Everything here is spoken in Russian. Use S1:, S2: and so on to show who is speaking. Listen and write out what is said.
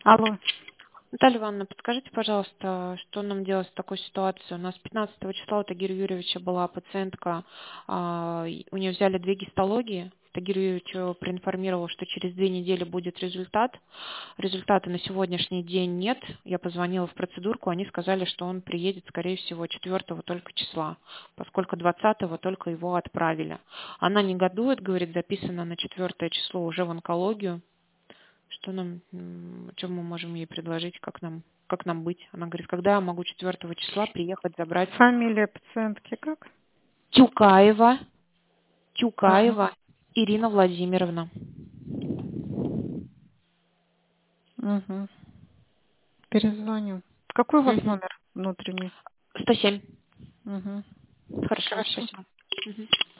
S1: Алло.
S2: Наталья Ивановна, подскажите, пожалуйста, что нам делать в такой ситуации? У нас 15 числа у Тагира Юрьевича была пациентка, у нее взяли 2 гистологии. Тагир Юрьевич проинформировал, что через 2 недели будет результат. Результата на сегодняшний день нет. Я позвонила в процедурку, они сказали, что он приедет, скорее всего, 4 только числа, поскольку 20 только его отправили. Она негодует, говорит, записана на 4 число уже в онкологию. Что нам, что мы можем ей предложить, как нам быть? Она говорит, когда я могу 4 числа приехать забрать
S1: Фамилия пациентки как?
S2: Тюкаева
S1: Ага.
S2: Ирина Владимировна.
S1: Угу. Перезвоню. Какой у вас
S2: Мгм.
S1: номер внутренний?
S2: 107.
S1: Угу.
S2: Хорошо,
S1: Хорошо.
S2: спасибо. Мгм.